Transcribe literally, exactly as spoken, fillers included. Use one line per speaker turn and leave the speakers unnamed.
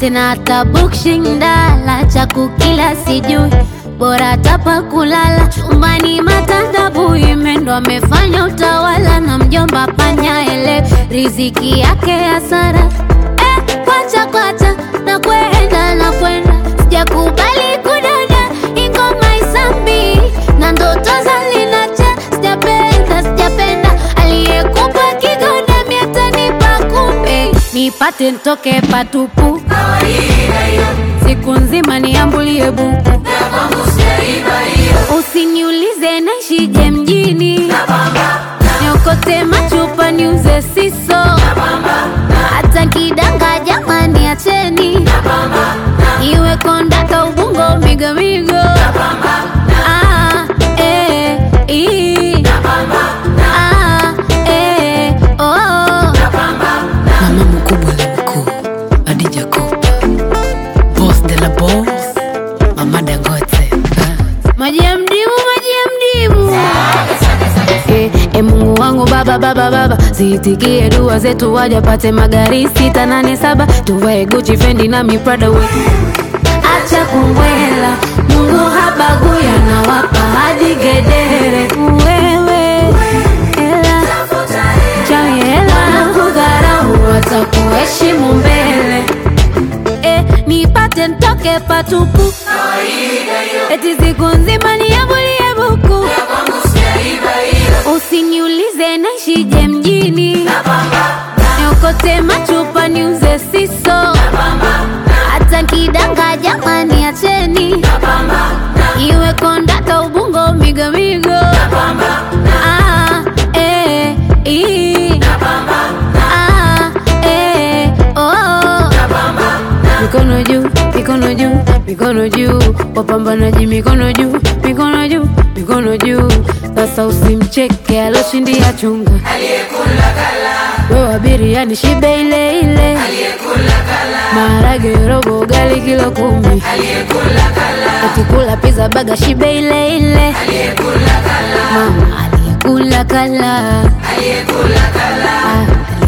Sina hata bukshindala cha kukila sijui, bora tapa kulala chumbani matandabu. Imendo amefanya utawala na mjomba panya ele riziki yake hasara. Eh, kwacha kwacha na kwenda na kwenda, sijakubali kudada ingoma isambi na ndoto zalinacha. Sijapenda sijapenda aliyekupa kigoda miatanipa kumbe nipate ntoke patupu. Siku nzima niambulie buku, usiniulize naishije mjini, niokote machupa niuze siso, hata kidanga jamani acheni, iwe kondaka ubungo migo migo. Ah, eh, ii. Ah, eh, oh.
Mama mkubwa na mkuu Adija Kopa, boss de la boss, Mama Dangote.
Maji ya mdimu, maji ya mdimu. Eh, eh, Mungu wangu baba baba baba, ziitikie dua zetu wajapate magari sita nane saba, tuvae Gucci Fendi na mi Prada we. Acha kumbwela, Mungu habagui anawapa hadi gedere. Wewe ela chawi ela kudharau watakuheshimu mbele. Eh, nipate ntoke patupu, eti siku nzima niambulie buku, usiniulize naishije mjini, niokote machupa niuze siso, hata kidanga jamani acheni, iwe kondaka ubungo migo migo. Ah, eh, ii. Ah, eh, oh. Mikono juu, mikono juu, mikono juu, wapambanaji mikono juu, mikono juu, mikono juu. Sasa usimcheke aloshindia chunga, aliyekula kala. Wewe biriani shibe ile ile, aliyekula kala. Maharage robo ugali kilo kumi, aliyekula kala. Ukikula pizza baga shibe ile ile, aliyekula kala. Mama aliyekula kala, aliyekula kala. Ah,